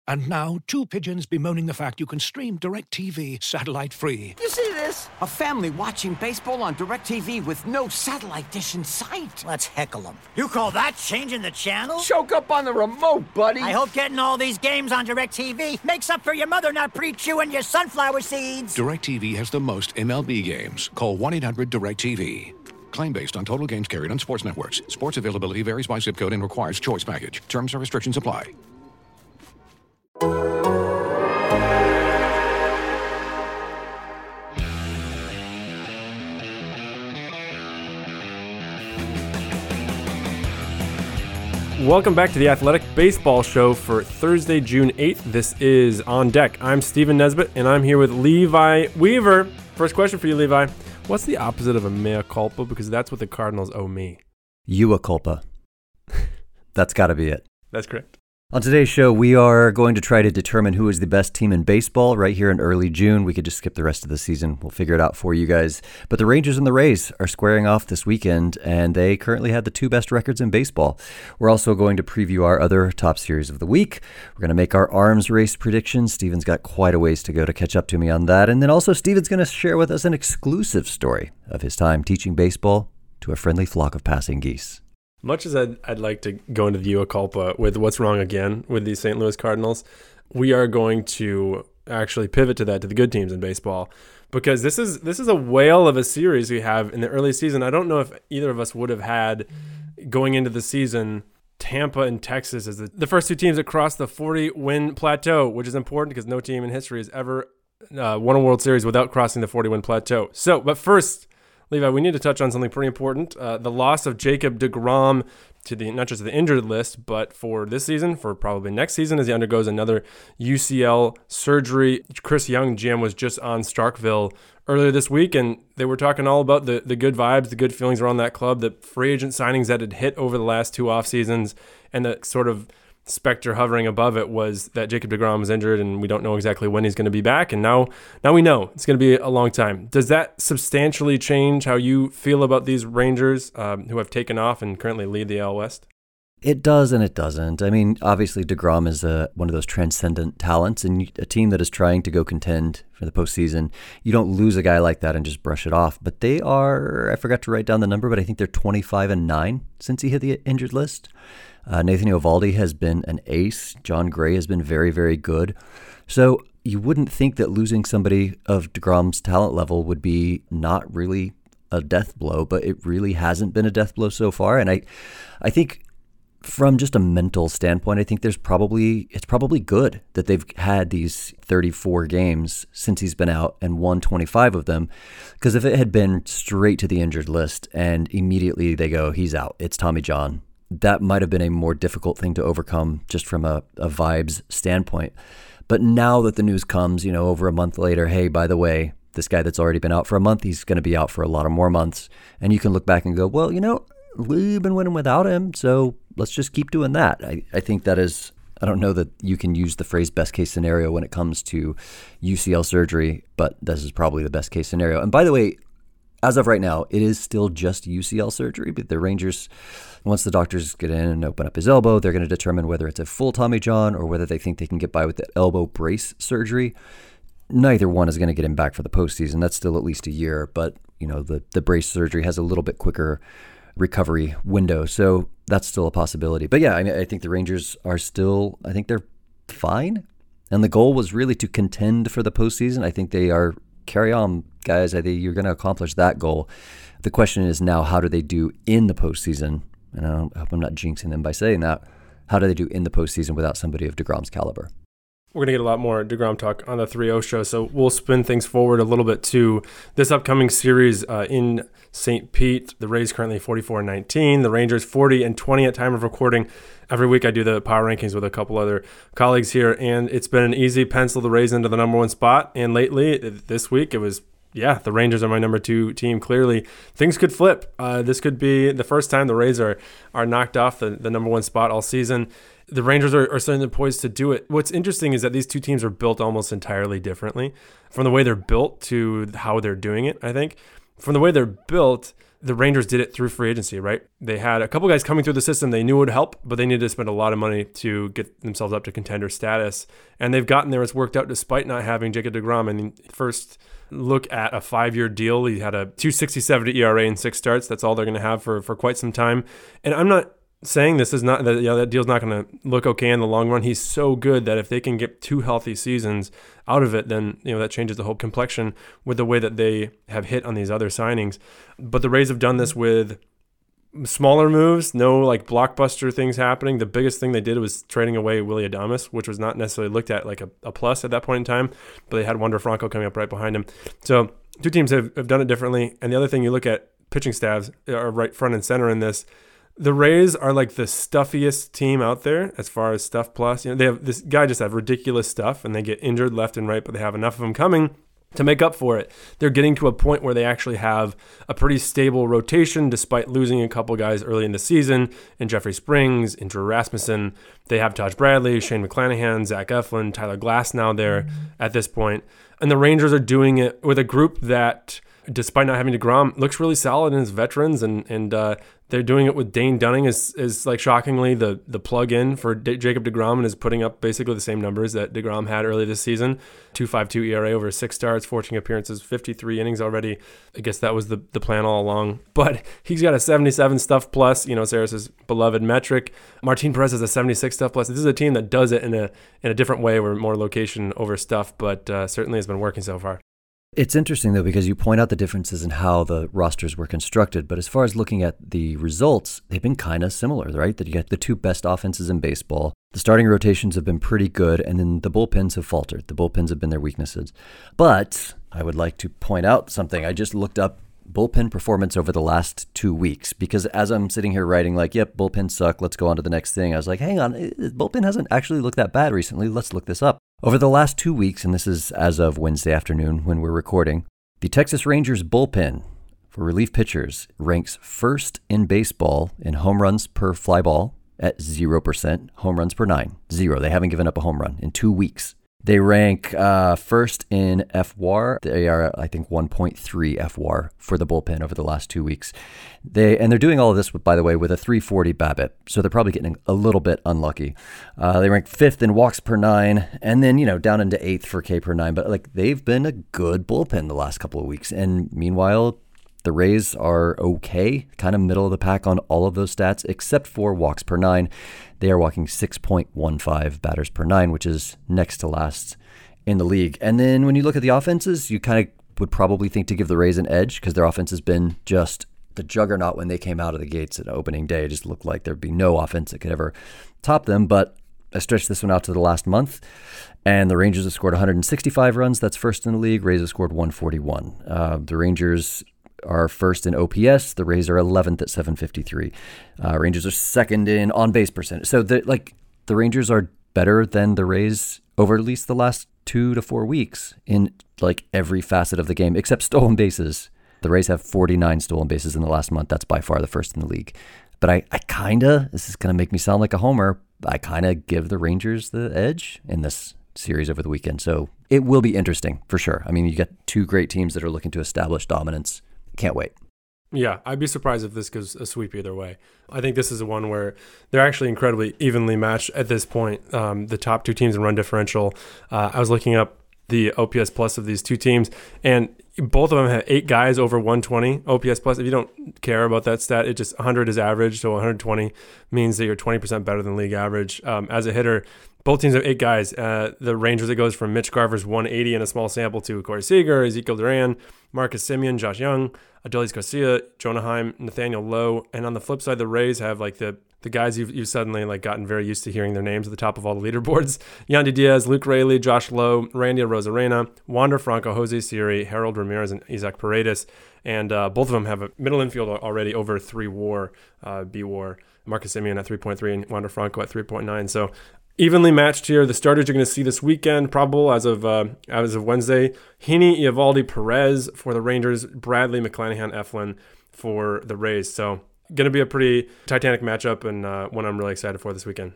And now, two pigeons bemoaning the fact you can stream DirecTV satellite-free. You see this? A family watching baseball on DirecTV with no satellite dish in sight. Let's heckle them. You call that changing the channel? Choke up on the remote, buddy. I hope getting all these games on DirecTV makes up for your mother not pre-chewing your sunflower seeds. DirecTV has the most MLB games. Call 1-800-DirecTV. Claim based on total games carried on sports networks. Sports availability varies by zip code and requires choice package. Terms and restrictions apply. Welcome back to the Athletic Baseball Show for Thursday, June 8th. This is On Deck. I'm Stephen Nesbitt, and I'm here with Levi Weaver. First question for you, Levi. What's the opposite of a mea culpa? Because that's what the Cardinals owe me. You a culpa. That's got to be it. That's correct. On today's show, we are going to try to determine who is the best team in baseball right here in early June. We could just skip the rest of the season. We'll figure it out for you guys. But the Rangers and the Rays are squaring off this weekend, and they currently have the two best records in baseball. We're also going to preview our other top series of the week. We're going to make our arms race predictions. Steven's got quite a ways to go to catch up to me on that. And then also Steven's going to share with us an exclusive story of his time teaching baseball to a friendly flock of passing geese. Much as I'd like to go into the Ua Culpa with what's wrong again with the St. Louis Cardinals, we are going to actually pivot to that, to the good teams in baseball, because this is a whale of a series we have in the early season. I don't know if either of us would have had, going into the season, Tampa and Texas as the first two teams across the 40-win plateau, which is important because no team in history has ever won a World Series without crossing the 40-win plateau. But first, Levi, we need to touch on something pretty important. The loss of Jacob deGrom to not just the injured list, but for this season, for probably next season, as he undergoes another UCL surgery. Chris Young, GM, was just on Starkville earlier this week, and they were talking all about the good vibes, the good feelings around that club, the free agent signings that had hit over the last two off seasons, and the sort of specter hovering above it was that Jacob deGrom was injured and we don't know exactly when he's going to be back. And now we know it's going to be a long time. Does that substantially change how you feel about these Rangers who have taken off and currently lead the AL West? It does and it doesn't. I mean, obviously deGrom is one of those transcendent talents, and a team that is trying to go contend for the postseason, you don't lose a guy like that and just brush it off. But they are, I forgot to write down the number, but I think they're 25-9 since he hit the injured list. Nathan Eovaldi has been an ace. John Gray has been very, very good. So you wouldn't think that losing somebody of deGrom's talent level would be not really a death blow, but it really hasn't been a death blow so far. And I think from just a mental standpoint, I think it's probably good that they've had these 34 games since he's been out and won 25 of them. Because if it had been straight to the injured list and immediately they go, he's out, it's Tommy John, that might have been a more difficult thing to overcome just from a vibes standpoint. But now that the news comes, over a month later, hey, by the way, this guy that's already been out for a month, he's going to be out for a lot of more months. And you can look back and go, well, we've been winning without him, so let's just keep doing that. I think that is, I don't know that you can use the phrase best case scenario when it comes to UCL surgery, but this is probably the best case scenario. And by the way, as of right now, it is still just UCL surgery, but the Rangers, once the doctors get in and open up his elbow, they're going to determine whether it's a full Tommy John or whether they think they can get by with the elbow brace surgery. Neither one is going to get him back for the postseason. That's still at least a year, but the brace surgery has a little bit quicker recovery window, so that's still a possibility. But yeah, I think the Rangers are still, I think they're fine, and the goal was really to contend for the postseason. I think they are. Carry on, guys. I think you're going to accomplish that goal. The question is now, how do they do in the postseason? And I hope I'm not jinxing them by saying that. How do they do in the postseason without somebody of deGrom's caliber? We're going to get a lot more deGrom talk on the 3-0 show, so we'll spin things forward a little bit to this upcoming series in St. Pete. The Rays currently 44-19, the Rangers 40-20 at time of recording. Every week I do the power rankings with a couple other colleagues here, and it's been an easy pencil the Rays into the number one spot. And lately, this week, it was, the Rangers are my number two team. Clearly, things could flip. This could be the first time the Rays are knocked off the number one spot all season. The Rangers are certainly poised to do it. What's interesting is that these two teams are built almost entirely differently, from the way they're built to how they're doing it, I think. From the way they're built, the Rangers did it through free agency, right? They had a couple guys coming through the system they knew would help, but they needed to spend a lot of money to get themselves up to contender status. And they've gotten there. It's worked out despite not having Jacob deGrom. And first look at a 5-year deal. He had a 2.67 ERA in 6 starts. That's all they're going to have for quite some time. And I'm not saying this is not that, that deal's not going to look okay in the long run. He's so good that if they can get 2 healthy seasons out of it, then that changes the whole complexion with the way that they have hit on these other signings. But the Rays have done this with smaller moves, no like blockbuster things happening. The biggest thing they did was trading away Willy Adames, which was not necessarily looked at like a plus at that point in time, but they had Wander Franco coming up right behind him. So 2 teams have done it differently. And the other thing, you look at pitching staffs are right front and center in this. The Rays are like the stuffiest team out there as far as stuff plus. They have this guy just have ridiculous stuff and they get injured left and right, but they have enough of them coming to make up for it. They're getting to a point where they actually have a pretty stable rotation despite losing a couple guys early in the season in Jeffrey Springs, in Drew Rasmussen. They have Taj Bradley, Shane McClanahan, Zach Eflin, Tyler Glass now there at this point. And the Rangers are doing it with a group that, despite not having DeGrom, looks really solid in his veterans, and they're doing it with Dane Dunning is like shockingly the plug-in for Jacob deGrom and is putting up basically the same numbers that deGrom had early this season. 2.52 ERA over 6 starts, 14 appearances, 53 innings already. I guess that was the plan all along. But he's got a 77 stuff plus, Saris's beloved metric. Martin Perez has a 76 stuff plus. This is a team that does it in a different way, where more location over stuff, but certainly has been working so far. It's interesting, though, because you point out the differences in how the rosters were constructed. But as far as looking at the results, they've been kind of similar, right? That you get the 2 best offenses in baseball. The starting rotations have been pretty good, and then the bullpens have faltered. The bullpens have been their weaknesses. But I would like to point out something. I just looked up bullpen performance over the last 2 weeks, because as I'm sitting here writing like, yep, bullpens suck, let's go on to the next thing, I was like, hang on, bullpen hasn't actually looked that bad recently. Let's look this up. Over the last 2 weeks, and this is as of Wednesday afternoon when we're recording, the Texas Rangers bullpen for relief pitchers ranks first in baseball in home runs per fly ball at 0%, home runs per 9, 0. They haven't given up a home run in 2 weeks. They rank first in FWAR. They are, I think, 1.3 FWAR for the bullpen over the last 2 weeks. They're doing all of this, by the way, with a 340 BABIP, so they're probably getting a little bit unlucky. They rank 5th in walks per 9, and then down into 8th for K per 9. But they've been a good bullpen the last couple of weeks, and meanwhile, the Rays are okay, kind of middle of the pack on all of those stats, except for walks per 9. They are walking 6.15 batters per 9, which is next to last in the league. And then when you look at the offenses, you kind of would probably think to give the Rays an edge, because their offense has been just the juggernaut when they came out of the gates at opening day. It just looked like there'd be no offense that could ever top them. But I stretched this one out to the last month, and the Rangers have scored 165 runs. That's first in the league. Rays have scored 141. The Rangers are first in OPS. The Rays are 11th at 753. Rangers are second in on-base percentage. So the Rangers are better than the Rays over at least the last 2 to 4 weeks in every facet of the game, except stolen bases. The Rays have 49 stolen bases in the last month. That's by far the first in the league. But I kind of, this is going to make me sound like a homer, I kind of give the Rangers the edge in this series over the weekend. So it will be interesting for sure. I mean, you get 2 great teams that are looking to establish dominance. Can't wait. Yeah, I'd be surprised if this goes a sweep either way. I think this is one where they're actually incredibly evenly matched at this point. The top 2 teams in run differential. I was looking up the OPS plus of these 2 teams, and both of them have 8 guys over 120 OPS plus. If you don't care about that stat, it just 100 is average, so 120 means that you're 20% better than league average. As a hitter, both teams have 8 guys. The Rangers, it goes from Mitch Garver's 180 in a small sample to Corey Seager, Ezekiel Duran, Marcus Semien, Josh Young, Adolis Garcia, Jonah Heim, Nathaniel Lowe. And on the flip side, the Rays have the guys you've suddenly gotten very used to hearing their names at the top of all the leaderboards. Yandy Diaz, Luke Raley, Josh Lowe, Randy Arozarena, Wander Franco, Jose Siri, Harold Ramirez, and Isaac Paredes. And both of them have a middle infield already over 3 WAR, B-WAR. Marcus Semien at 3.3 and Wander Franco at 3.9. So evenly matched here. The starters you're going to see this weekend, probable as of Wednesday: Heaney, Eovaldi, Perez for the Rangers, Bradley, McClanahan, Eflin for the Rays. So going to be a pretty titanic matchup, and one I'm really excited for this weekend.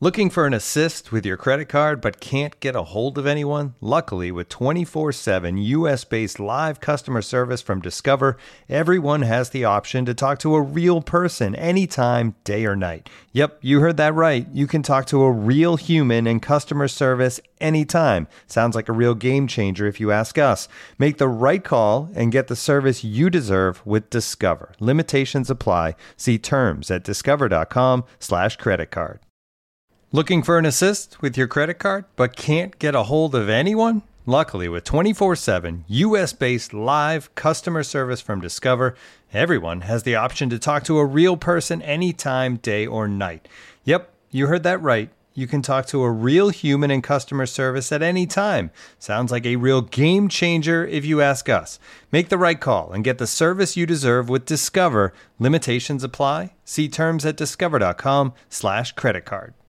Looking for an assist with your credit card but can't get a hold of anyone? Luckily, with 24/7 US-based live customer service from Discover, everyone has the option to talk to a real person anytime, day or night. Yep, you heard that right. You can talk to a real human in customer service anytime. Sounds like a real game changer if you ask us. Make the right call and get the service you deserve with Discover. Limitations apply. See terms at discover.com/creditcard. Looking for an assist with your credit card but can't get a hold of anyone? Luckily, with 24/7 US-based live customer service from Discover, everyone has the option to talk to a real person anytime, day or night. Yep, you heard that right. You can talk to a real human in customer service at any time. Sounds like a real game changer if you ask us. Make the right call and get the service you deserve with Discover. Limitations apply. See terms at discover.com/creditcard.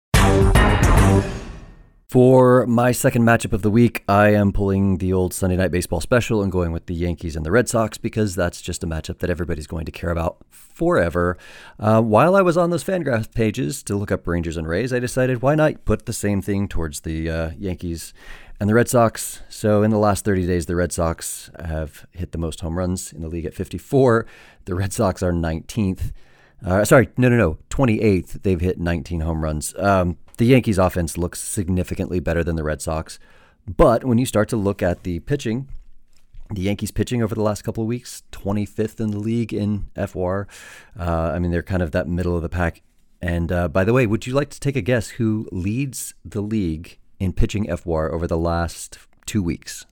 For my second matchup of the week, I am pulling the old Sunday Night Baseball special and going with the Yankees and the Red Sox because that's just a matchup that everybody's going to care about forever. While I was on those Fangraph pages to look up Rangers and Rays, I decided why not put the same thing towards the Yankees and the Red Sox. So in the last 30 days, the Red Sox have hit the most home runs in the league at 54. The Red Sox are 19th. 28th. They've hit 19 home runs. The Yankees offense looks significantly better than the Red Sox. But when you start to look at the pitching, the Yankees pitching over the last couple of weeks, 25th in the league in FWAR. They're kind of that middle of the pack. And by the way, would you like to take a guess who leads the league in pitching FWAR over the last 2 weeks?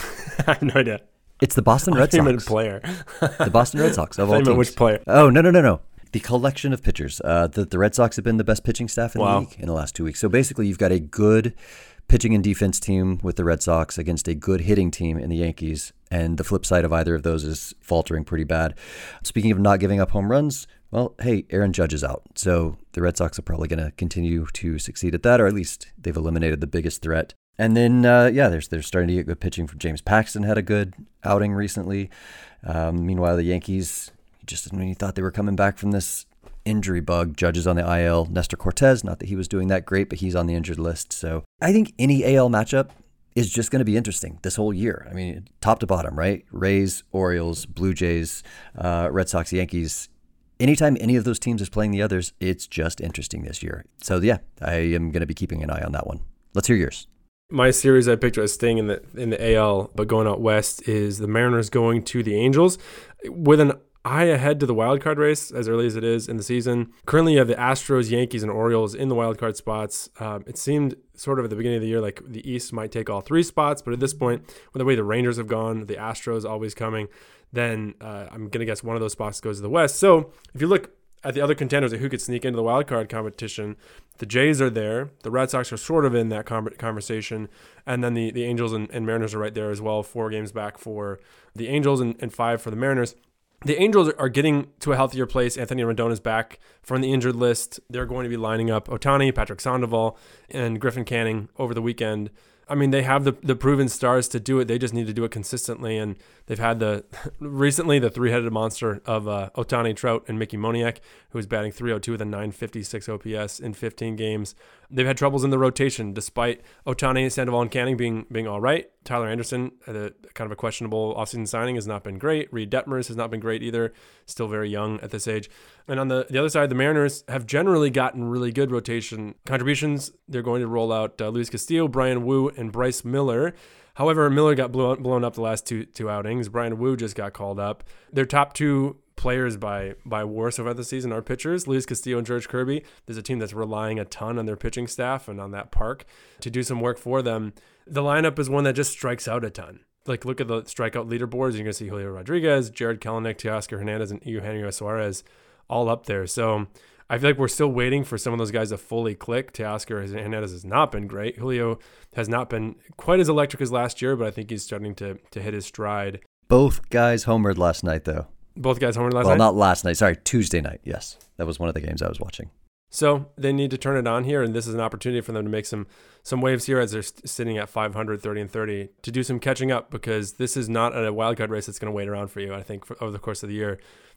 I have no idea. It's the Boston Red Sox. Player. The Boston Red Sox of all teams. Which player? Oh, no. The collection of pitchers. The Red Sox have been the best pitching staff in the league in the last 2 weeks. So basically, you've got a good pitching and defense team with the Red Sox against a good hitting team in the Yankees. And the flip side of either of those is faltering pretty bad. Speaking of not giving up home runs, well, hey, Aaron Judge is out. So the Red Sox are probably going to continue to succeed at that, or at least they've eliminated the biggest threat. And then, they're starting to get good pitching from James Paxton, had a good outing recently. Meanwhile, the Yankees, just when you thought they were coming back from this injury bug, Judge is on the IL. Nestor Cortez, not that he was doing that great, but he's on the injured list. So I think any AL matchup is just going to be interesting this whole year. I mean, top to bottom, right? Rays, Orioles, Blue Jays, Red Sox, Yankees. Anytime any of those teams is playing the others, it's just interesting this year. So yeah, I am going to be keeping an eye on that one. Let's hear yours. My series I picked as staying in the AL, but going out west, is the Mariners going to the Angels with an eye ahead to the wildcard race as early as it is in the season. Currently, you have the Astros, Yankees, and Orioles in the wildcard spots. It seemed sort of at the beginning of the year like the East might take all three spots, but at this point, with the way the Rangers have gone, the Astros always coming, then I'm going to guess one of those spots goes to the West. So if you look at the other contenders, who could sneak into the wildcard competition, the Jays are there. The Red Sox are sort of in that conversation. And then the Angels and Mariners are right there as well, 4 games back for the Angels and 5 for the Mariners. The Angels are getting to a healthier place. Anthony Rendon is back from the injured list. They're going to be lining up Ohtani, Patrick Sandoval, and Griffin Canning over the weekend. I mean, they have the proven stars to do it. They just need to do it consistently. And they've had recently the three-headed monster of Ohtani, Trout, and Mickey Moniak, who is batting .302 with a .956 OPS in 15 games. They've had troubles in the rotation, despite Ohtani, Sandoval, and Canning being all right. Tyler Anderson, kind of a questionable offseason signing, has not been great. Reed Detmers has not been great either, still very young at this age. And on the other side, the Mariners have generally gotten really good rotation contributions. They're going to roll out Luis Castillo, Brian Wu, and Bryce Miller. However, Miller got blown up the last two outings. Brian Wu just got called up. Their top 2 players by WAR so far this season are pitchers, Luis Castillo and George Kirby. There's a team that's relying a ton on their pitching staff and on that park to do some work for them. The lineup is one that just strikes out a ton. Like, look at the strikeout leaderboards. You're going to see Julio Rodriguez, Jared Kelenic, Teoscar Hernandez, and Eugenio Suarez all up there. So I feel like we're still waiting for some of those guys to fully click. Teoscar Hernandez has not been great. Julio has not been quite as electric as last year, but I think he's starting to hit his stride. Both guys homered last night, though. Both guys homered last night? Well, not last night. Sorry, Tuesday night. Yes, that was one of the games I was watching. So they need to turn it on here, and this is an opportunity for them to make some waves here as they're sitting at 500, 30-30, to do some catching up, because this is not a wildcard race that's going to wait around for you, I think, over the course of the year.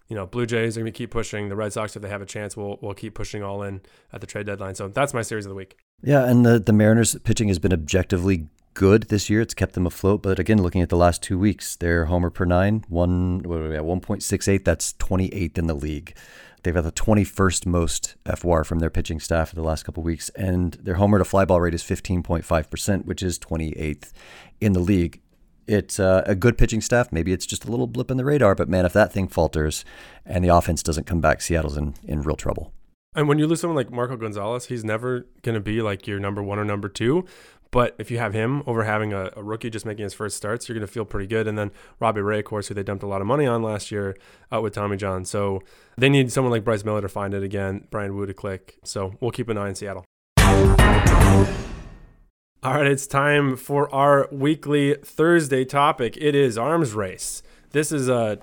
Blue Jays are going to keep pushing. The Red Sox, if they have a chance, will keep pushing all in at the trade deadline. So that's my series of the week. Yeah, and the Mariners pitching has been objectively good this year. It's kept them afloat. But again, looking at the last 2 weeks, their homer per nine, 1.68. That's 28th in the league. They've got the 21st most FWAR from their pitching staff for the last couple of weeks, and their homer to fly ball rate is 15.5%, which is 28th in the league. It's a good pitching staff. Maybe it's just a little blip in the radar, but man, if that thing falters and the offense doesn't come back, Seattle's in real trouble. And when you lose someone like Marco Gonzalez, he's never going to be like your number one or number two. But if you have him over having a rookie just making his first starts, you're going to feel pretty good. And then Robbie Ray, of course, who they dumped a lot of money on last year, out with Tommy John. So they need someone like Bryce Miller to find it again, Brian Wu to click. So we'll keep an eye on Seattle. All right, it's time for our weekly Thursday topic. It is arms race. This is a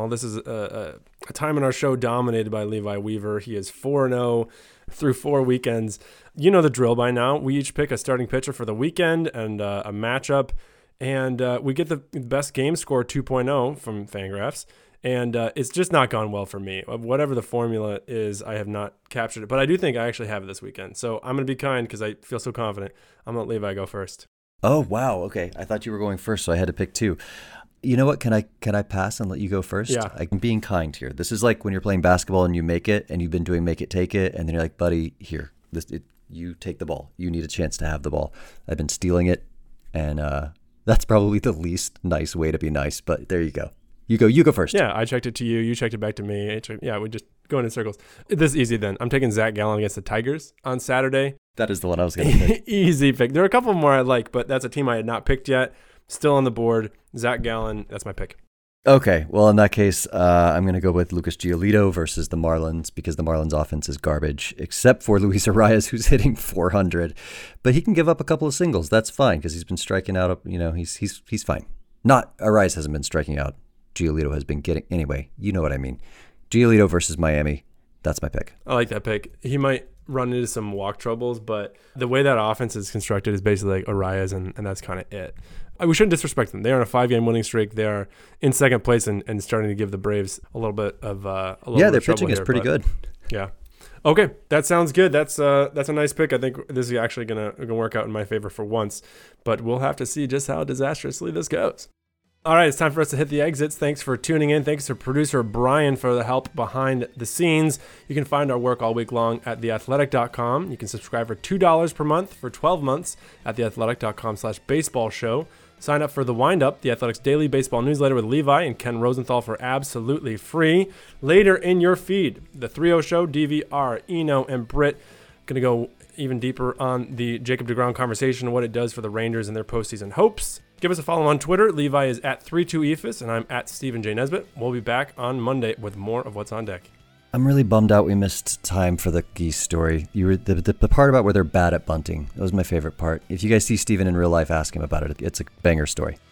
time in our show dominated by Levi Weaver. He is 4-0 through 4 weekends. You know the drill by now. We each pick a starting pitcher for the weekend and a matchup, and we get the best game score 2.0 from Fangraphs. And it's just not gone well for me. Whatever the formula is, I have not captured it. But I do think I actually have it this weekend. So I'm going to be kind because I feel so confident. I'm going to let Levi go first. Oh, wow. Okay. I thought you were going first, so I had to pick two. You know what? Can I pass and let you go first? Yeah. I'm being kind here. This is like when you're playing basketball and you make it, and you've been doing make it, take it, and then you're like, buddy, here, you take the ball. You need a chance to have the ball. I've been stealing it, and that's probably the least nice way to be nice, but there you go. You go first. Yeah, I checked it to you. You checked it back to me. We just go in circles. This is easy then. I'm taking Zach Gallen against the Tigers on Saturday. That is the one I was going to pick. Easy pick. There are a couple more I like, but that's a team I had not picked yet. Still on the board. Zach Gallen, that's my pick. Okay, well, in that case, I'm going to go with Lucas Giolito versus the Marlins because the Marlins offense is garbage, except for Luis Arias, who's hitting 400. But he can give up a couple of singles. That's fine because he's been striking out. He's fine. Not Arias hasn't been striking out. Giolito has been getting. Anyway, you know what I mean. Giolito versus Miami. That's my pick. I like that pick. He might run into some walk troubles, but the way that offense is constructed is basically like Arias, and that's kind of it. We shouldn't disrespect them. They are on a 5-game winning streak. They are in second place and starting to give the Braves a little bit of their pitching is pretty good. Yeah. Okay, that sounds good. That's a nice pick. I think this is actually gonna work out in my favor for once, but we'll have to see just how disastrously this goes. All right, it's time for us to hit the exits. Thanks for tuning in. Thanks to producer Brian for the help behind the scenes. You can find our work all week long at theathletic.com. You can subscribe for $2 per month for 12 months at theathletic.com/baseball show. Sign up for The Wind-Up, The Athletic's daily baseball newsletter with Levi and Ken Rosenthal for absolutely free. Later in your feed, The 3-0 Show, DVR, Eno, and Britt. Going to go even deeper on the Jacob deGrom conversation and what it does for the Rangers and their postseason hopes. Give us a follow on Twitter. Levi is at 32ephus, and I'm at Stephen J. Nesbitt. We'll be back on Monday with more of What's on Deck. I'm really bummed out we missed time for the Geese story. You were the part about where they're bad at bunting. That was my favorite part. If you guys see Steven in real life, ask him about it. It's a banger story.